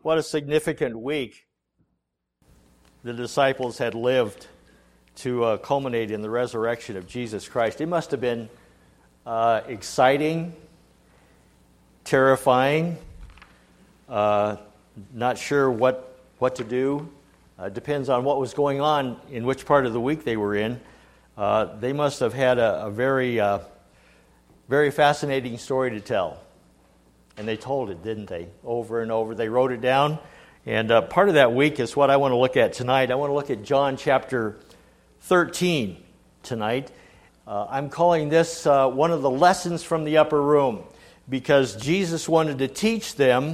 What a significant week the disciples had lived to culminate in the resurrection of Jesus Christ. It must have been exciting, terrifying, not sure what to do. Depends on what was going on in which part of the week they were in. They must have had a very, very fascinating story to tell. And they told it, didn't they? Over and over. They wrote it down. And part of that week is what I want to look at tonight. I want to look at John chapter 13 tonight. I'm calling this one of the lessons from the upper room, because Jesus wanted to teach them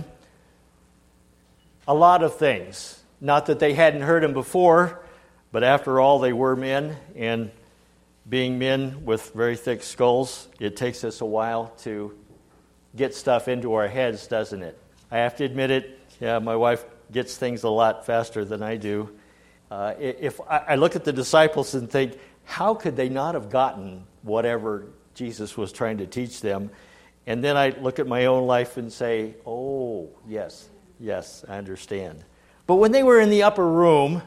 a lot of things. Not that they hadn't heard him before, but after all, they were men. And being men with very thick skulls, it takes us a while to get stuff into our heads, doesn't it? I have to admit it. Yeah, my wife gets things a lot faster than I do. If I look at the disciples and think, how could they not have gotten whatever Jesus was trying to teach them? And then I look at my own life and say, oh, yes, I understand. But when they were in the upper room,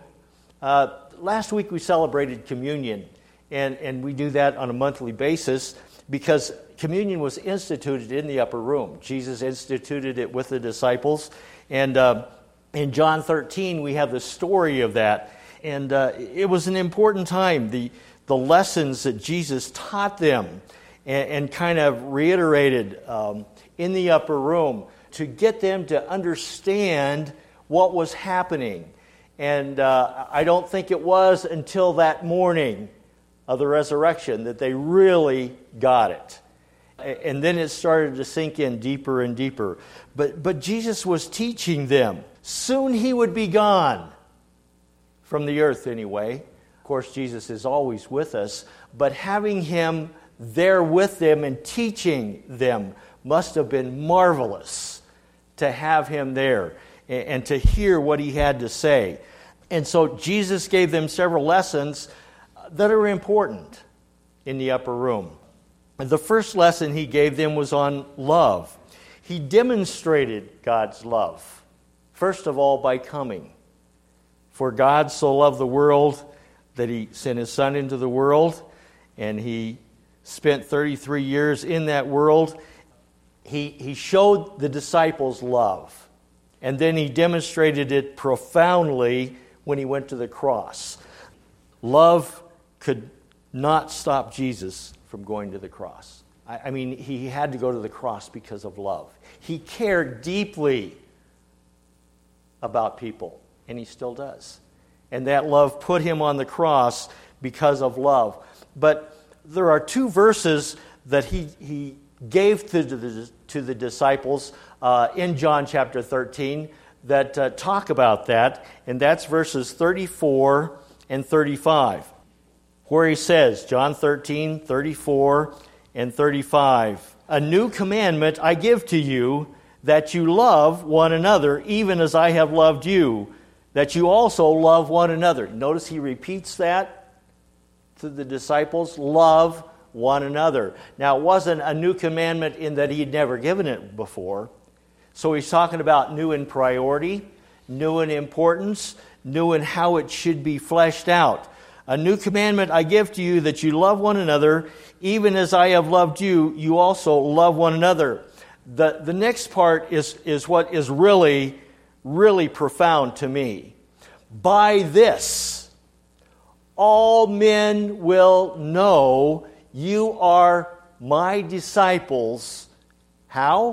last week we celebrated communion, and we do that on a monthly basis because communion was instituted in the upper room. Jesus instituted it with the disciples. And in John 13, we have the story of that. And it was an important time. The lessons that Jesus taught them and kind of reiterated in the upper room to get them to understand what was happening. And I don't think it was until that morning of the resurrection that they really got it. And then it started to sink in deeper and deeper. But Jesus was teaching them. Soon he would be gone from the earth anyway. Of course, Jesus is always with us. But having him there with them and teaching them must have been marvelous to have him there and to hear what he had to say. And so Jesus gave them several lessons that are important in the upper room. The first lesson he gave them was on love. He demonstrated God's love, first of all, by coming. For God so loved the world that he sent his Son into the world, and he spent 33 years in that world. He showed the disciples love, and then he demonstrated it profoundly when he went to the cross. Love could not stop Jesus from going to the cross. I mean, he had to go to the cross because of love. He cared deeply about people, and he still does. And that love put him on the cross because of love. But there are two verses that he gave to the disciples in John chapter 13 that talk about that, and that's verses 34 and 35. Where he says, John 13, 34 and 35, "A new commandment I give to you, that you love one another, even as I have loved you, that you also love one another." Notice he repeats that to the disciples, love one another. Now, it wasn't a new commandment in that he'd never given it before. So he's talking about new in priority, new in importance, new in how it should be fleshed out. "A new commandment I give to you, that you love one another, even as I have loved you, you also love one another." The next part is what is really, really profound to me. "By this, all men will know you are my disciples." How?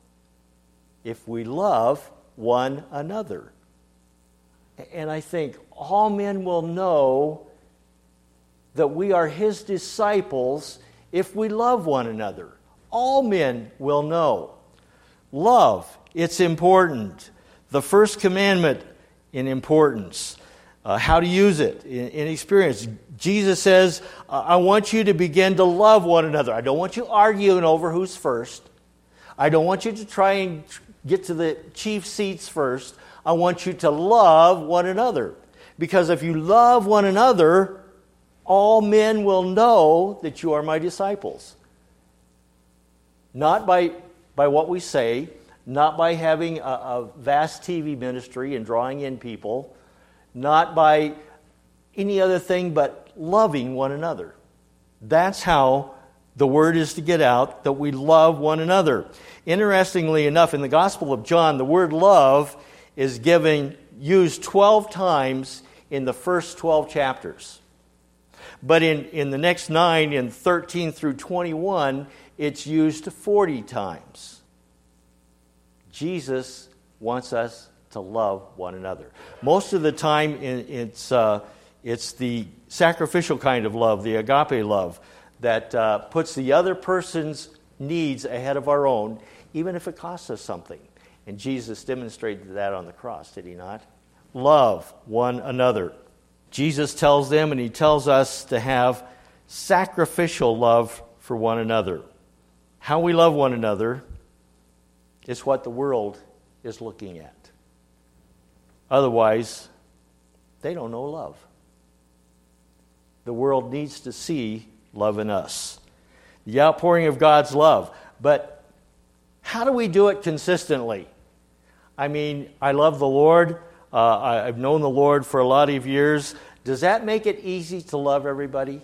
If we love one another. And I think all men will know that we are his disciples if we love one another. All men will know. Love, it's important. The first commandment in importance. How to use it in experience. Jesus says, I want you to begin to love one another. I don't want you arguing over who's first. I don't want you to try and get to the chief seats first. I want you to love one another. Because if you love one another, all men will know that you are my disciples. Not by what we say, not by having a vast TV ministry and drawing in people, not by any other thing but loving one another. That's how the word is to get out, that we love one another. Interestingly enough, in the Gospel of John, the word love is used 12 times in the first 12 chapters. But in the next 9, in 13 through 21, it's used 40 times. Jesus wants us to love one another. Most of the time, it's the sacrificial kind of love, the agape love, that puts the other person's needs ahead of our own, even if it costs us something. And Jesus demonstrated that on the cross, did he not? Love one another. Jesus tells them, and he tells us, to have sacrificial love for one another. How we love one another is what the world is looking at. Otherwise, they don't know love. The world needs to see love in us. The outpouring of God's love. But how do we do it consistently? I mean, I love the Lord. I've known the Lord for a lot of years. Does that make it easy to love everybody?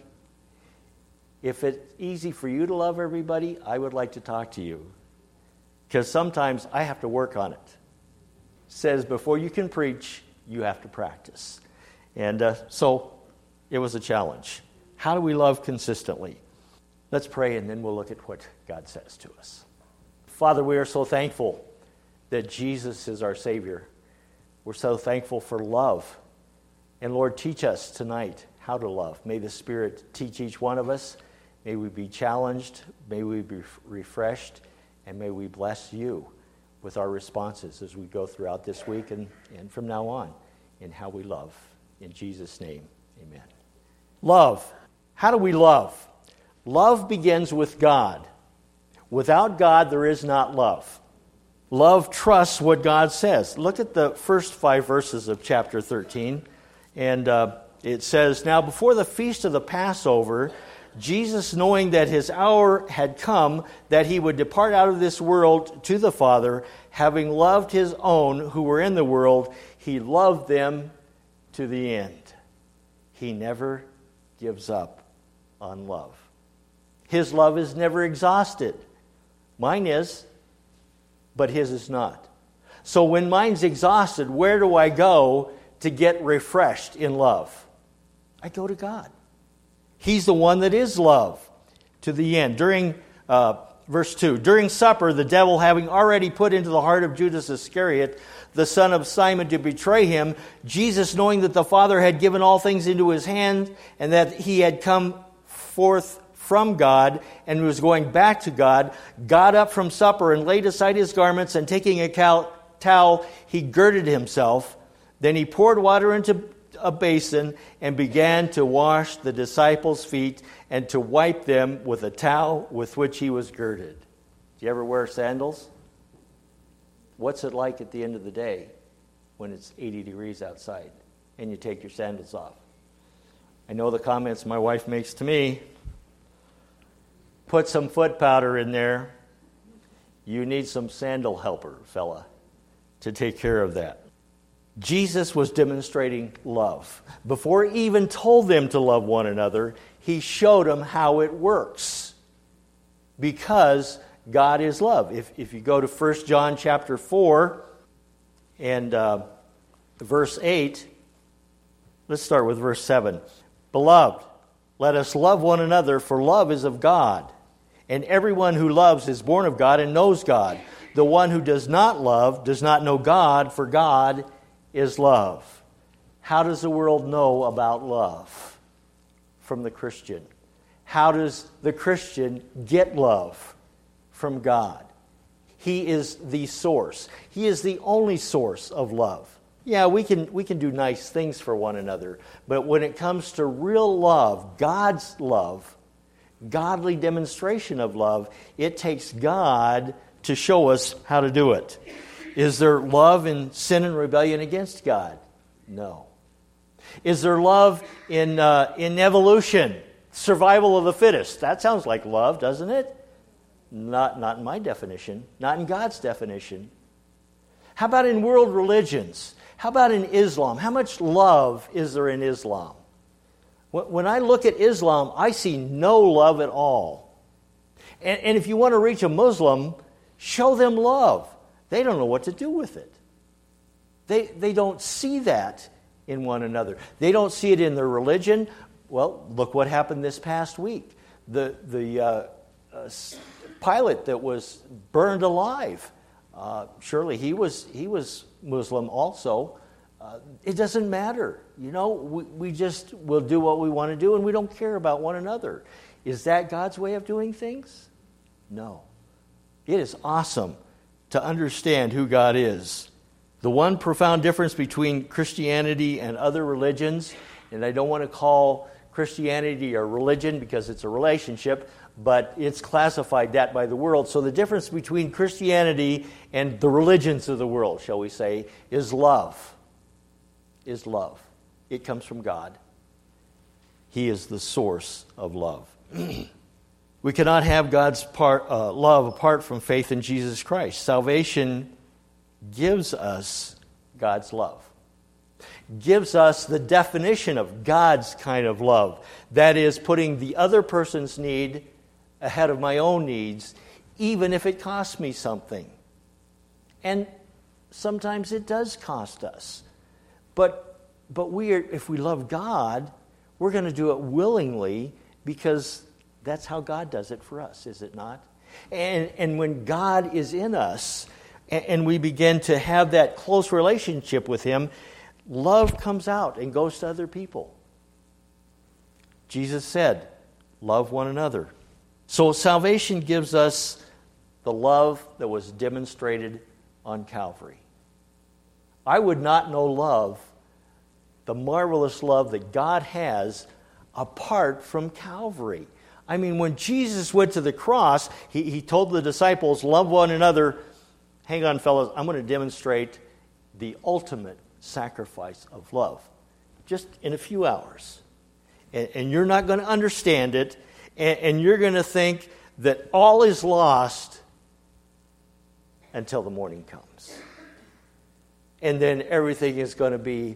If it's easy for you to love everybody, I would like to talk to you. Because sometimes I have to work on it. It says before you can preach, you have to practice. And so it was a challenge. How do we love consistently? Let's pray, and then we'll look at what God says to us. Father, we are so thankful that Jesus is our Savior. We're so thankful for love. And Lord, teach us tonight how to love. May the Spirit teach each one of us. May we be challenged. May we be refreshed. And may we bless you with our responses as we go throughout this week and from now on in how we love. In Jesus' name, amen. Love. How do we love? Love begins with God. Without God, there is not love. Love trusts what God says. Look at the first 5 verses of chapter 13. And it says, "Now before the feast of the Passover, Jesus, knowing that his hour had come, that he would depart out of this world to the Father, having loved his own who were in the world, he loved them to the end." He never gives up on love. His love is never exhausted. Mine is, but his is not. So when mine's exhausted, where do I go to get refreshed in love? I go to God. He's the one that is love to the end. During verse 2, "During supper, the devil, having already put into the heart of Judas Iscariot, the son of Simon, to betray him, Jesus, knowing that the Father had given all things into his hand, and that he had come forth from God and was going back to God, got up from supper and laid aside his garments, and taking a towel, he girded himself. Then he poured water into a basin and began to wash the disciples' feet and to wipe them with a towel with which he was girded." Do you ever wear sandals? What's it like at the end of the day when it's 80 degrees outside and you take your sandals off? I know the comments my wife makes to me. Put some foot powder in there. You need some sandal helper, fella, to take care of that. Jesus was demonstrating love. Before he even told them to love one another, he showed them how it works. Because God is love. If you go to 1 John chapter 4 and verse 8, let's start with verse 7. "Beloved, let us love one another, for love is of God. And everyone who loves is born of God and knows God. The one who does not love does not know God, for God is love." How does the world know about love? From the Christian. How does the Christian get love? From God. He is the source. He is the only source of love. Yeah, we can do nice things for one another, but when it comes to real love, God's love, godly demonstration of love, it takes God to show us how to do it. Is there love in sin and rebellion against God? No. Is there love in evolution, survival of the fittest? That sounds like love, doesn't it? Not in my definition, not in God's definition. How about in world religions? How about in Islam? How much love is there in Islam? When I look at Islam, I see no love at all. And if you want to reach a Muslim, show them love. They don't know what to do with it. They don't see that in one another. They don't see it in their religion. Well, look what happened this past week. The pilot that was burned alive. Surely he was Muslim also. It doesn't matter. We just will do what we want to do, and we don't care about one another. Is that God's way of doing things? No. It is awesome to understand who God is. The one profound difference between Christianity and other religions, and I don't want to call Christianity a religion because it's a relationship, but it's classified that by the world. So the difference between Christianity and the religions of the world, shall we say, is love. Is love. It comes from God. He is the source of love. We cannot have God's love apart from faith in Jesus Christ. Salvation gives us God's love. Gives us the definition of God's kind of love. That is, putting the other person's need ahead of my own needs, even if it costs me something. And sometimes it does cost us. But if we love God, we're going to do it willingly because that's how God does it for us, is it not? And when God is in us and we begin to have that close relationship with Him, love comes out and goes to other people. Jesus said, love one another. So salvation gives us the love that was demonstrated on Calvary. I would not know love, the marvelous love that God has, apart from Calvary. I mean, when Jesus went to the cross, he told the disciples, love one another. Hang on, fellas, I'm going to demonstrate the ultimate sacrifice of love just in a few hours. And you're not going to understand it, and you're going to think that all is lost until the morning comes. And then everything is going to be,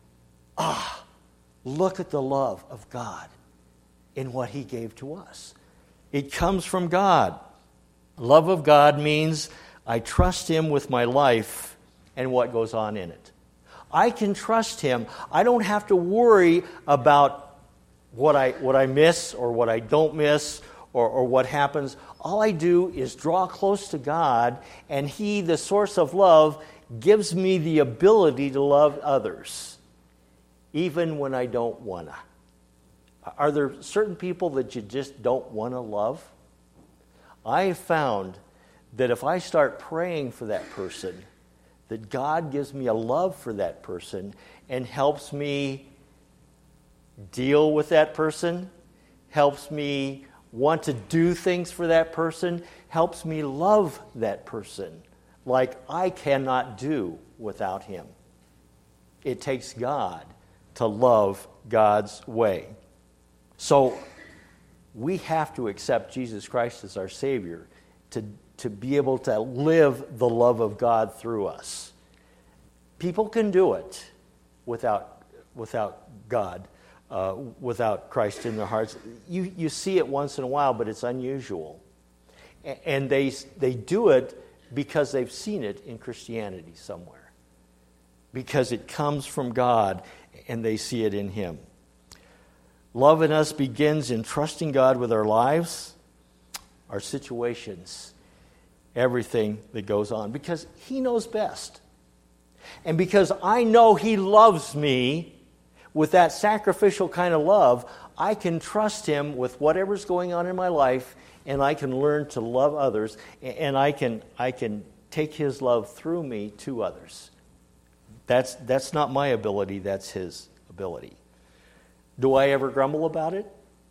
look at the love of God in what He gave to us. It comes from God. Love of God means I trust Him with my life and what goes on in it. I can trust Him. I don't have to worry about what I miss or what I don't miss or what happens. All I do is draw close to God, and He, the source of love, gives me the ability to love others, even when I don't want to. Are there certain people that you just don't want to love? I have found that if I start praying for that person, that God gives me a love for that person and helps me deal with that person, helps me want to do things for that person, helps me love that person like I cannot do without Him. It takes God to love God's way. So we have to accept Jesus Christ as our Savior to be able to live the love of God through us. People can do it without God, without Christ in their hearts. You see it once in a while, but it's unusual. And they do it because they've seen it in Christianity somewhere. Because it comes from God and they see it in Him. Love in us begins in trusting God with our lives, our situations, everything that goes on, because He knows best. And because I know He loves me with that sacrificial kind of love, I can trust Him with whatever's going on in my life, and I can learn to love others, and I can take His love through me to others. That's not my ability, that's His ability. Do I ever grumble about it?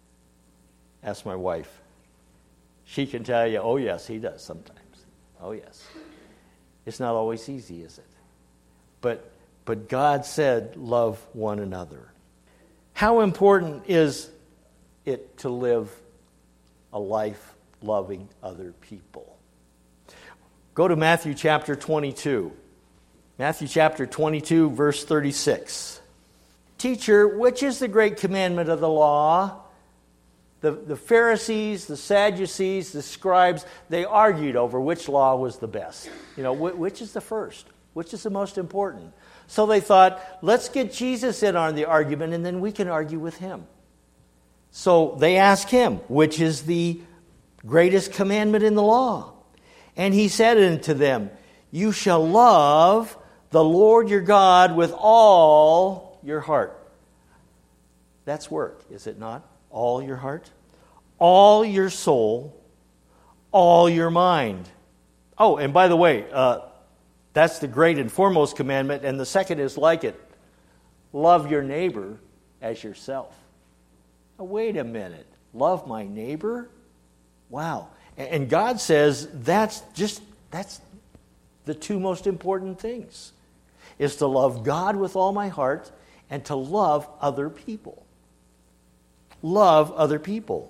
Ask my wife. She can tell you, oh yes, he does sometimes. Oh yes. It's not always easy, is it? But God said, love one another. How important is it to live a life loving other people. Go to Matthew chapter 22. Matthew chapter 22, verse 36. Teacher, which is the great commandment of the law? The Pharisees, the Sadducees, the scribes, they argued over which law was the best. Which is the first? Which is the most important? So they thought, let's get Jesus in on the argument, and then we can argue with him. So they asked him, which is the greatest commandment in the law? And he said unto them, you shall love the Lord your God with all your heart. That's work, is it not? All your heart, all your soul, all your mind. Oh, and by the way, that's the great and foremost commandment, and the second is like it. Love your neighbor as yourself. Now, wait a minute. Love my neighbor? Wow. And God says that's the two most important things, is to love God with all my heart and to love other people. Love other people.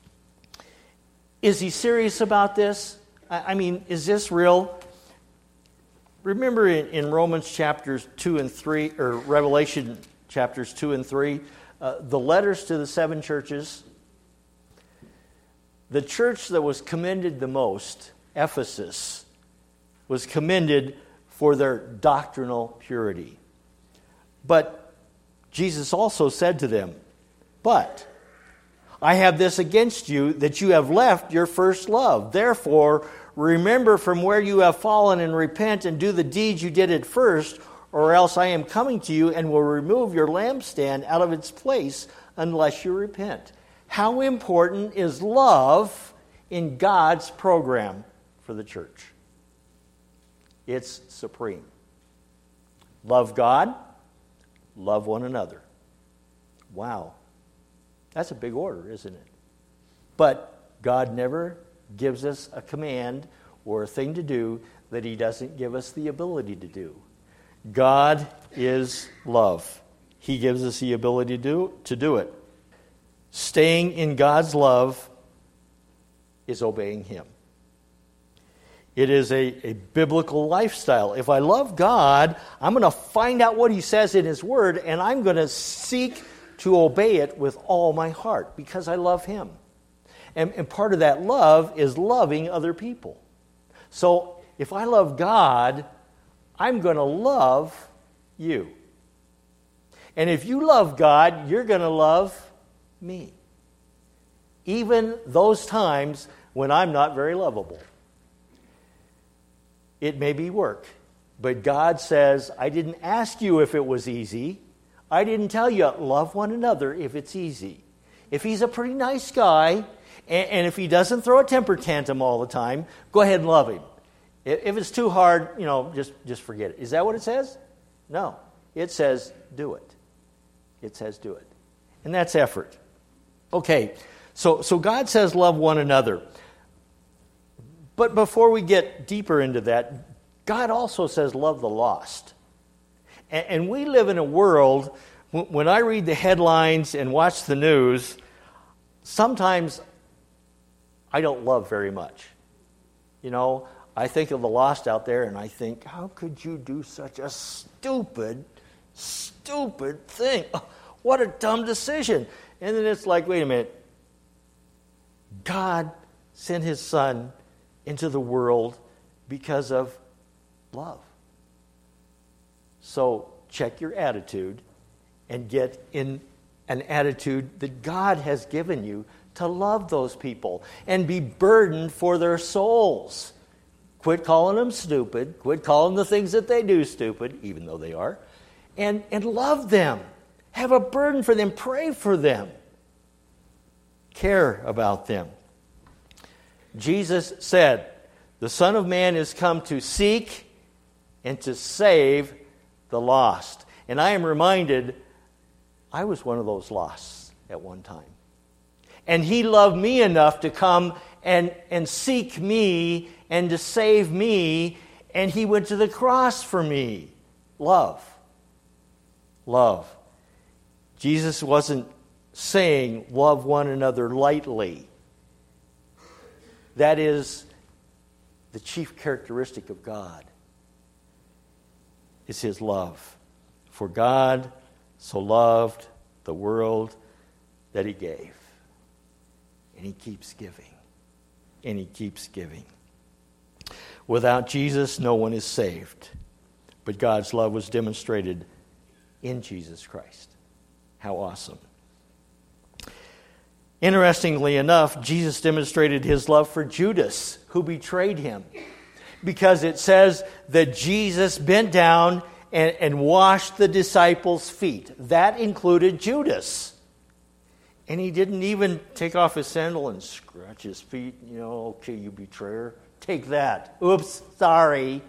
Is he serious about this? I mean, is this real? Remember in Romans chapters 2 and 3, or Revelation chapters 2 and 3, the letters to the 7 churches, the church that was commended the most, Ephesus, was commended for their doctrinal purity. But Jesus also said to them, but I have this against you, that you have left your first love. Therefore, remember from where you have fallen and repent and do the deeds you did at first, or else I am coming to you and will remove your lampstand out of its place unless you repent. How important is love in God's program for the church? It's supreme. Love God, love one another. Wow. That's a big order, isn't it? But God never gives us a command or a thing to do that he doesn't give us the ability to do. God is love. He gives us the ability to do it. Staying in God's love is obeying him. It is a biblical lifestyle. If I love God, I'm going to find out what he says in his word, and I'm going to seek to obey it with all my heart because I love him. And part of that love is loving other people. So if I love God, I'm going to love you. And if you love God, you're going to love me. Even those times when I'm not very lovable. It may be work, but God says, I didn't ask you if it was easy. I didn't tell you love one another if it's easy. If he's a pretty nice guy, and if he doesn't throw a temper tantrum all the time, go ahead and love him. If it's too hard, just forget it. Is that what it says? No. It says do it. It says do it. And that's effort. Okay, so God says love one another. But before we get deeper into that, God also says love the lost. And we live in a world, when I read the headlines and watch the news, sometimes I don't love very much. I think of the lost out there and I think, how could you do such a stupid thing? What a dumb decision. And then it's like, wait a minute. God sent his son into the world because of love. So check your attitude and get in an attitude that God has given you to love those people and be burdened for their souls. Quit calling them stupid. Quit calling the things that they do stupid, even though they are. And love them. Have a burden for them. Pray for them. Care about them. Jesus said, the Son of Man is come to seek and to save the lost. And I am reminded, I was one of those losts at one time. And he loved me enough to come and seek me and to save me. And he went to the cross for me. Love. Love. Jesus wasn't saying love one another lightly. That is the chief characteristic of God, is His love. For God so loved the world that He gave. And He keeps giving. And He keeps giving. Without Jesus, no one is saved. But God's love was demonstrated in Jesus Christ. How awesome. Interestingly enough, Jesus demonstrated His love for Judas, who betrayed Him. Because it says that Jesus bent down and washed the disciples' feet. That included Judas. And He didn't even take off His sandal and scratch His feet. Okay, you betrayer, take that. Oops, sorry.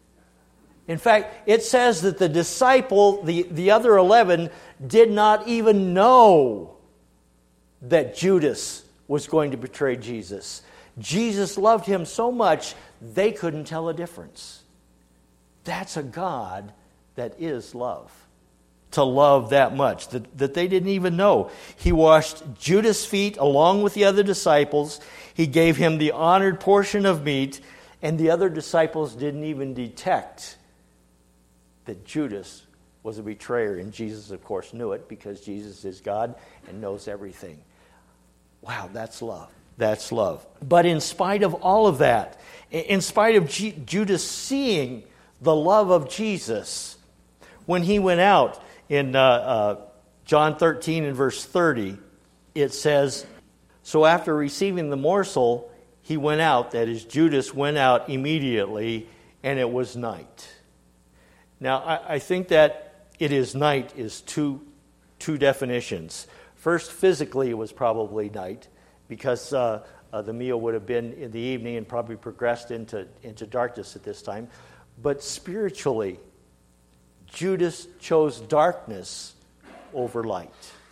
In fact, it says that the disciple, the other 11, did not even know that Judas was going to betray Jesus. Jesus loved him so much, they couldn't tell a difference. That's a God that is love. To love that much, that they didn't even know. He washed Judas' feet along with the other disciples. He gave him the honored portion of meat, and the other disciples didn't even detect that Judas was a betrayer. And Jesus, of course, knew it because Jesus is God and knows everything. Wow, that's love. That's love. But in spite of all of that, in spite of Judas seeing the love of Jesus, when he went out in John 13 and verse 30, it says, so after receiving the morsel, he went out, that is, Judas went out immediately, and it was night. Now, I think that it is night is two definitions. First, physically, it was probably night, because the meal would have been in the evening and probably progressed into darkness at this time. But spiritually, Judas chose darkness over light.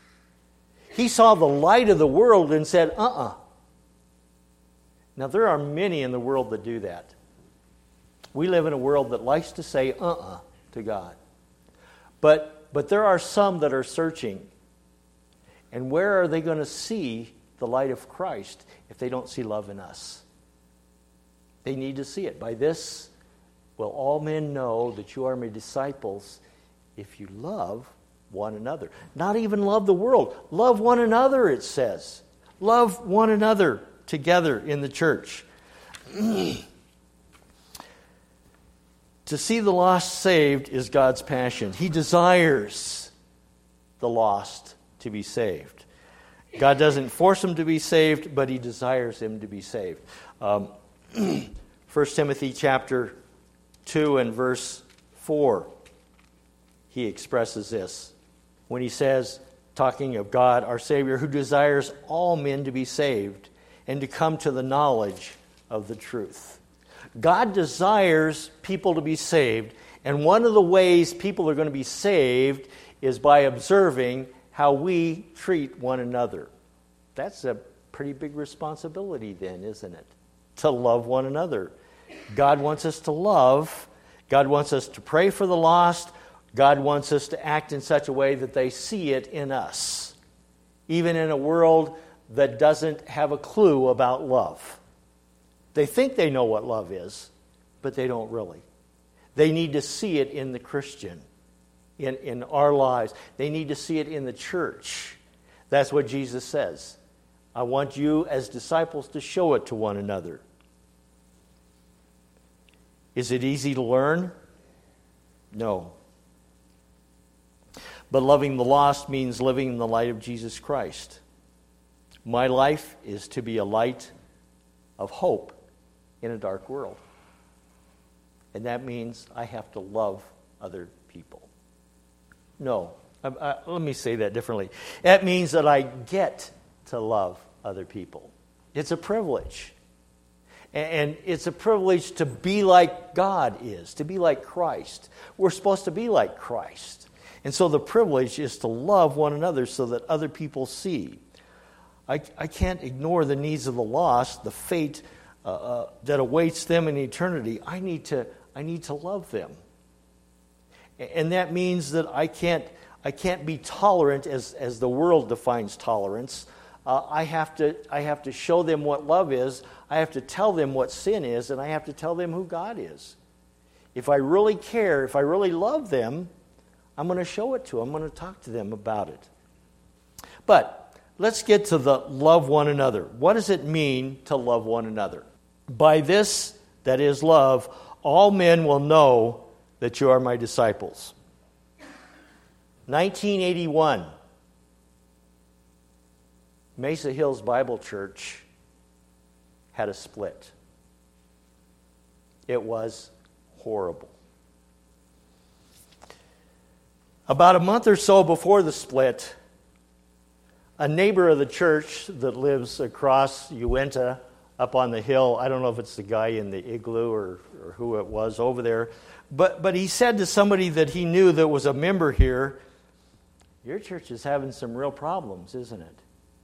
He saw the light of the world and said, Now, there are many in the world that do that. We live in a world that likes to say, to God. But there are some that are searching. And where are they going to see the light of Christ if they don't see love in us? They need to see it. By this will all men know that you are my disciples if you love one another. Not even love the world. Love one another, it says. Love one another together in the church. To see the lost saved is God's passion. He desires the lost to be saved. God doesn't force them to be saved, but He desires them to be saved. 1 Timothy chapter 2 and verse 4, he expresses this when he says, talking of God, our Savior, who desires all men to be saved and to come to the knowledge of the truth. God desires people to be saved, and one of the ways people are going to be saved is by observing how we treat one another. That's a pretty big responsibility then, isn't it? To love one another. God wants us to love. God wants us to pray for the lost. God wants us to act in such a way that they see it in us, even in a world that doesn't have a clue about love. They think they know what love is, but they don't really. They need to see it in the Christian, in our lives. They need to see it in the church. That's what Jesus says. I want you as disciples to show it to one another. Is it easy to learn? No. But loving the lost means living in the light of Jesus Christ. My life is to be a light of hope in a dark world. And that means I have to love other people. No, let me say that differently. That means that I get to love other people. It's a privilege. And it's a privilege to be like God is, to be like Christ. We're supposed to be like Christ. And so the privilege is to love one another so that other people see. I can't ignore the needs of the lost, the fate that awaits them in eternity. I need to love them. And that means that I can't be tolerant as the world defines tolerance. I have to show them what love is. I have to tell them what sin is, and I have to tell them who God is. If I really care, if I really love them, I'm going to show it to them. I'm going to talk to them about it. But let's get to the love one another. What does it mean to love one another? By this, that is love, all men will know that you are my disciples. 1981, Mesa Hills Bible Church had a split. It was horrible. About a month or so before the split, a neighbor of the church that lives across Uinta, up on the hill, I don't know if it's the guy in the igloo or who it was over there, but he said to somebody that he knew that was a member here, your church is having some real problems, isn't it?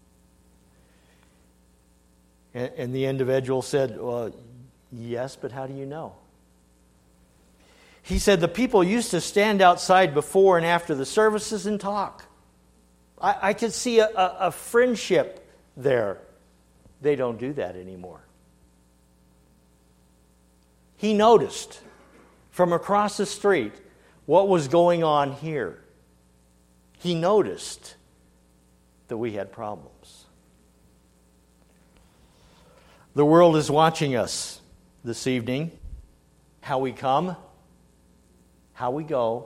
And the individual said, well, yes, but how do you know? He said the people used to stand outside before and after the services and talk. I could see a friendship there. They don't do that anymore. He noticed from across the street what was going on here. He noticed that we had problems. The world is watching us this evening. How we come, how we go,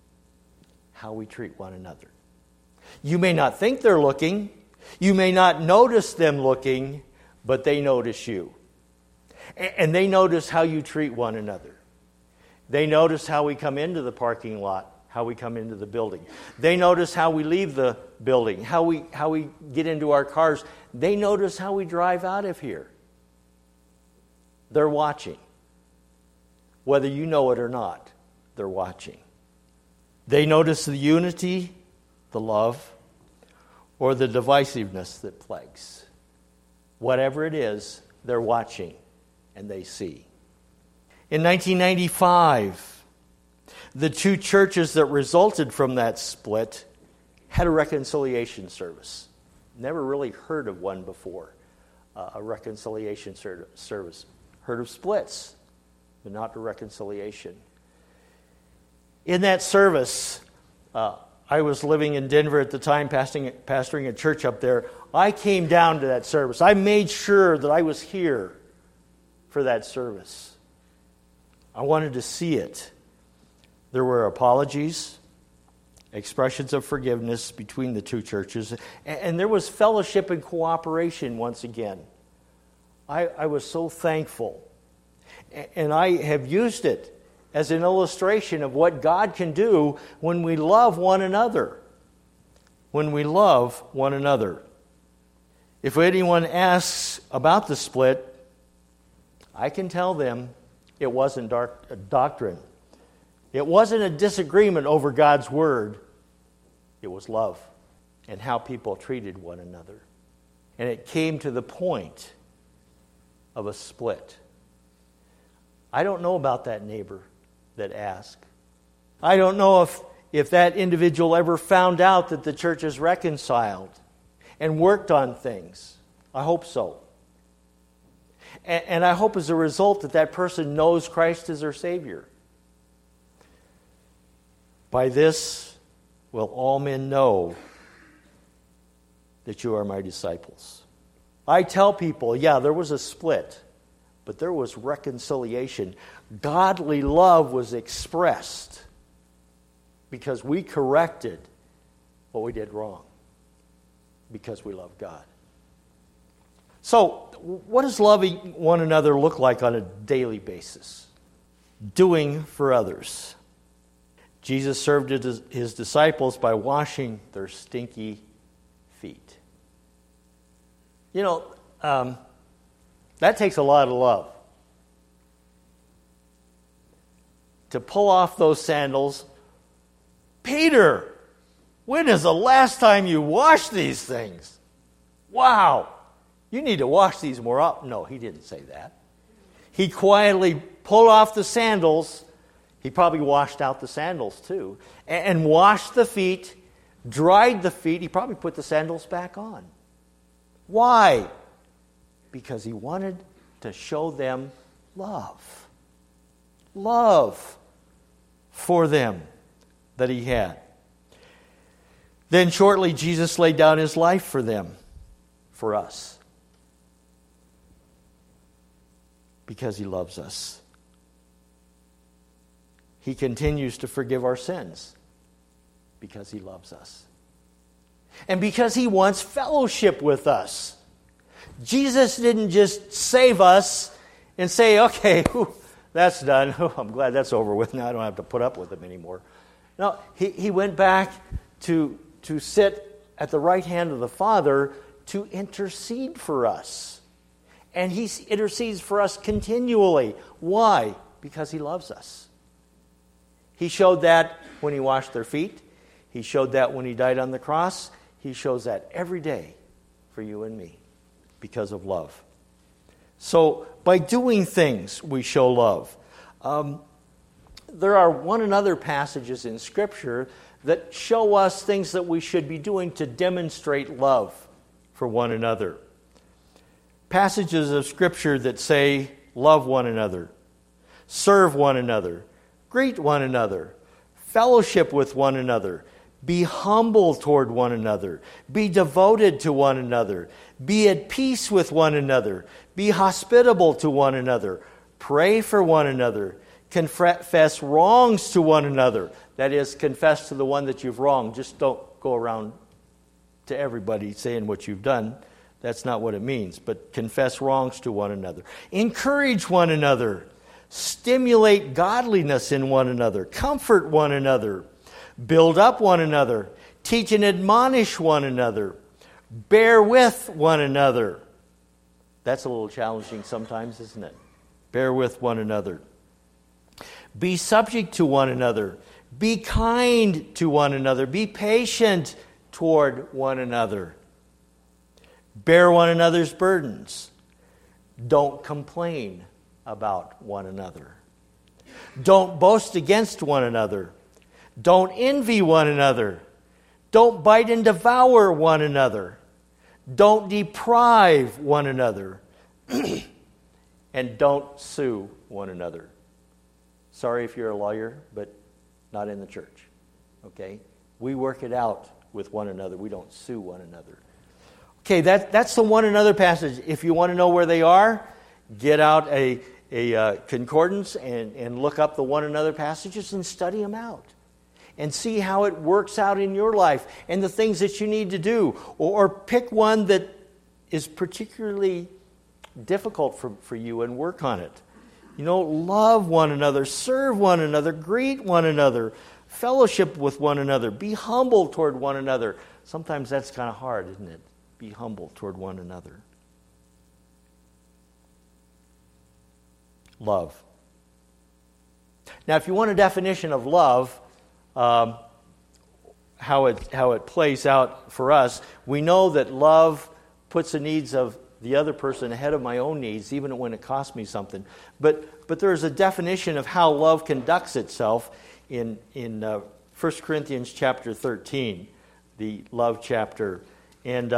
how we treat one another. You may not think they're looking. You may not notice them looking, but they notice you. And they notice how you treat one another. They notice how we come into the parking lot, how we come into the building. They notice how we leave the building, how we get into our cars. They notice how we drive out of here. They're watching. Whether you know it or not, they're watching. They notice the unity, the love, or the divisiveness that plagues. Whatever it is, they're watching and they see. In 1995, the two churches that resulted from that split had a reconciliation service. Never really heard of one before, a reconciliation service. Heard of splits, but not the reconciliation. In that service, I was living in Denver at the time, pastoring a church up there. I came down to that service. I made sure that I was here for that service. I wanted to see it. There were apologies, expressions of forgiveness between the two churches, and there was fellowship and cooperation once again. I was so thankful. And I have used it as an illustration of what God can do when we love one another. When we love one another. If anyone asks about the split, I can tell them it wasn't doctrine. It wasn't a disagreement over God's word. It was love and how people treated one another. And it came to the point of a split. I don't know about that neighbor that asked. I don't know if that individual ever found out that the church is reconciled and worked on things. I hope so. And I hope as a result that person knows Christ as their Savior. By this will all men know that you are my disciples. I tell people, yeah, there was a split, but there was reconciliation. Godly love was expressed because we corrected what we did wrong, because we love God. So, what does loving one another look like on a daily basis? Doing for others. Jesus served his disciples by washing their stinky feet. You know, that takes a lot of love. To pull off those sandals. Peter, when is the last time you washed these things? Wow, you need to wash these more up. No, he didn't say that. He quietly pulled off the sandals. He probably washed out the sandals too. And washed the feet, dried the feet. He probably put the sandals back on. Why? Because he wanted to show them love. Love for them that he had. Then shortly, Jesus laid down his life for them, for us, because he loves us. He continues to forgive our sins because he loves us. And because he wants fellowship with us. Jesus didn't just save us and say, okay, that's done. I'm glad that's over with. Now I don't have to put up with him anymore. No, he went back to sit at the right hand of the Father to intercede for us. And he intercedes for us continually. Why? Because he loves us. He showed that when he washed their feet. He showed that when he died on the cross. He shows that every day for you and me because of love. So by doing things, we show love. There are one another passages in Scripture that show us things that we should be doing to demonstrate love for one another. Passages of Scripture that say, love one another, serve one another, greet one another, fellowship with one another, be humble toward one another, be devoted to one another, be at peace with one another, be hospitable to one another, pray for one another, confess wrongs to one another. That is, confess to the one that you've wronged. Just don't go around to everybody saying what you've done. That's not what it means. But confess wrongs to one another. Encourage one another. Stimulate godliness in one another. Comfort one another. Build up one another. Teach and admonish one another. Bear with one another. That's a little challenging sometimes, isn't it? Bear with one another. Be subject to one another. Be kind to one another. Be patient toward one another. Bear one another's burdens. Don't complain about one another. Don't boast against one another. Don't envy one another. Don't bite and devour one another. Don't deprive one another. And don't sue one another. Sorry if you're a lawyer, but not in the church. Okay? We work it out with one another. We don't sue one another. Okay, that's the one another passage. If you want to know where they are, get out a concordance and look up the one another passages and study them out. And see how it works out in your life and the things that you need to do. Or pick one that is particularly difficult for you and work on it. You know, love one another, serve one another, greet one another, fellowship with one another, be humble toward one another. Sometimes that's kind of hard, isn't it? Be humble toward one another. Love. Now, if you want a definition of love, how it plays out for us, we know that love puts the needs of the other person ahead of my own needs, even when it costs me something. But there's a definition of how love conducts itself in 1 Corinthians chapter 13, the love chapter. And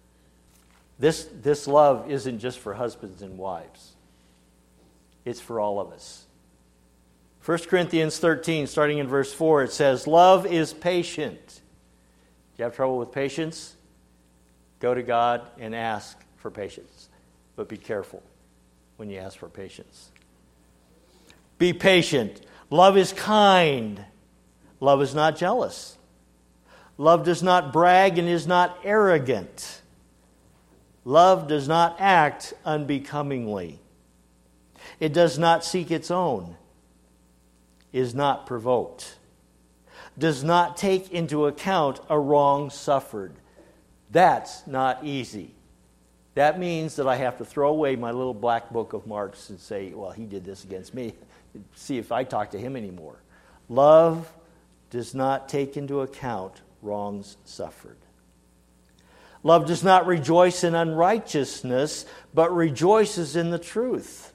this love isn't just for husbands and wives. It's for all of us. 1 Corinthians 13, starting in verse 4, it says, love is patient. Do you have trouble with patience? Go to God and ask for patience. But be careful when you ask for patience. Be patient. Love is kind. Love is not jealous. Love does not brag and is not arrogant. Love does not act unbecomingly. It does not seek its own. Is not provoked. Does not take into account a wrong suffered. That's not easy. That means that I have to throw away my little black book of marks and say, well, he did this against me. See if I talk to him anymore. Love does not take into account wrongs suffered. Love does not rejoice in unrighteousness, but rejoices in the truth.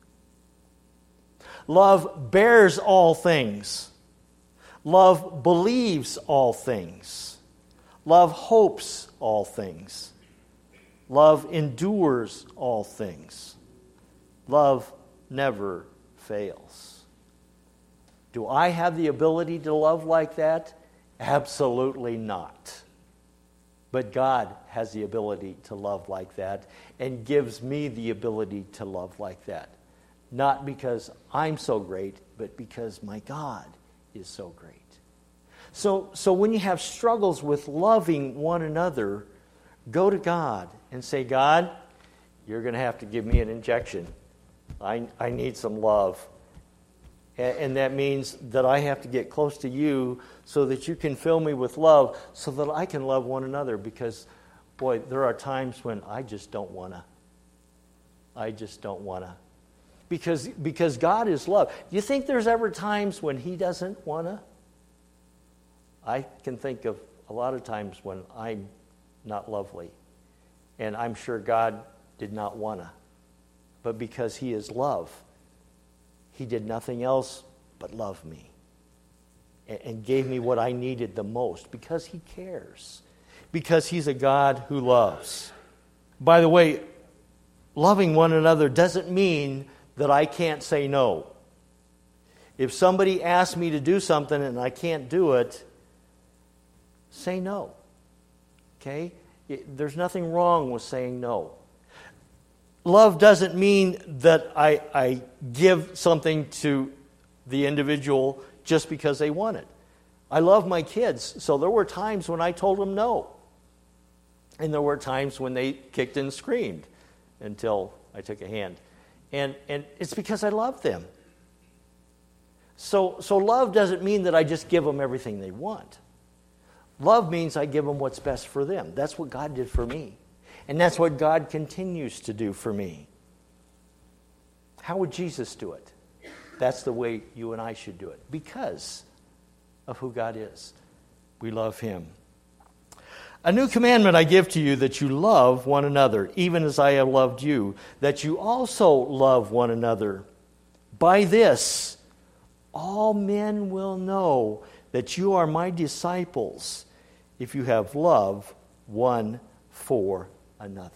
Love bears all things. Love believes all things. Love hopes all things. Love endures all things. Love never fails. Do I have the ability to love like that? Absolutely not. But God has the ability to love like that and gives me the ability to love like that. Not because I'm so great, but because my God is so great. So when you have struggles with loving one another, go to God and say, God, you're going to have to give me an injection. I need some love. And that means that I have to get close to you so that you can fill me with love so that I can love one another. Because, boy, there are times when I just don't want to. Because God is love. Do you think there's ever times when He doesn't want to? I can think of a lot of times when I'm not lovely. And I'm sure God did not want to. But because He is love, He did nothing else but love me. And gave me what I needed the most. Because He cares. Because He's a God who loves. By the way, loving one another doesn't mean that I can't say no. If somebody asks me to do something and I can't do it, say no. Okay? There's nothing wrong with saying no. Love doesn't mean that I give something to the individual just because they want it. I love my kids, so there were times when I told them no. And there were times when they kicked and screamed until I took a hand. And it's because I love them. So love doesn't mean that I just give them everything they want. Love means I give them what's best for them. That's what God did for me. And that's what God continues to do for me. How would Jesus do it? That's the way you and I should do it. Because of who God is. We love Him. A new commandment I give to you, that you love one another, even as I have loved you, that you also love one another. By this, all men will know that you are my disciples, if you have love one for another.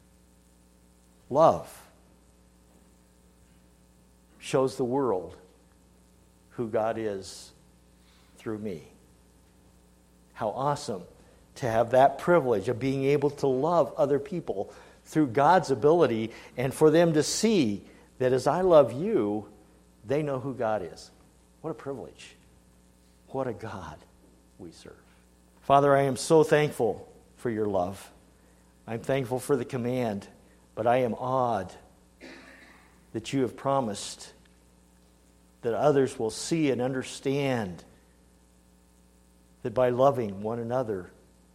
Love shows the world who God is through me. How awesome to have that privilege of being able to love other people through God's ability, and for them to see that as I love you, they know who God is. What a privilege. What a God we serve. Father, I am so thankful for your love. I'm thankful for the command, but I am awed that you have promised that others will see and understand that by loving one another,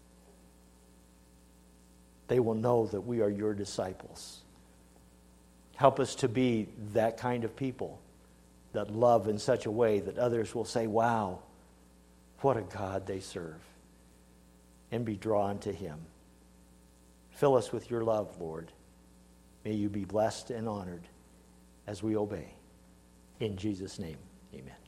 they will know that we are your disciples. Help us to be that kind of people that love in such a way that others will say, wow, what a God they serve, and be drawn to Him. Fill us with your love, Lord. May you be blessed and honored as we obey. In Jesus' name, amen.